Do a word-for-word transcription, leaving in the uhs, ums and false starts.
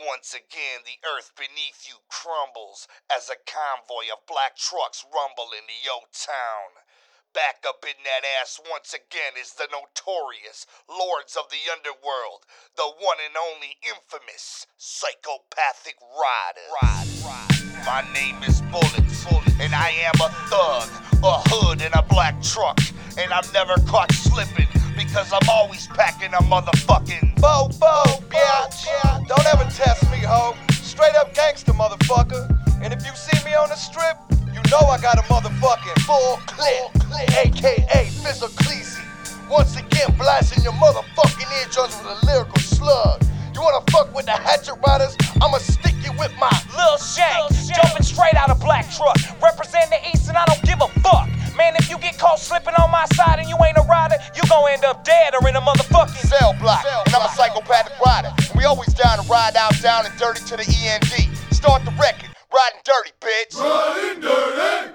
Once again, the earth beneath you crumbles as a convoy of black trucks rumble into your town. Back up in that ass once again is the notorious Lords of the Underworld, the one and only infamous Psychopathic Riders. My name is Bullets, and I am a thug, a hood in a black truck, and I'm never caught slipping because I'm always packing a motherfucking Bo-bo, bitch. Don't ever test me, ho. Straight up gangster, motherfucker. And if you see me on the strip, you know I got a motherfucking full clip, aka Fizzlecleasy. Once again, blasting your motherfucking eardrums with a lyrical slug. You wanna fuck with the hatchet riders? I'ma stick you with my Lil Shank, jumping straight out of black truck. Represent the East and I don't give a fuck. Man, if you get caught slipping on my side and you ain't a rider, you gon' end up dead or in a motherfucking cell block. And I'm a psychopathic rider. And we always down to ride out, down and dirty to the E N D. Start the record, riding dirty, bitch. Riding dirty!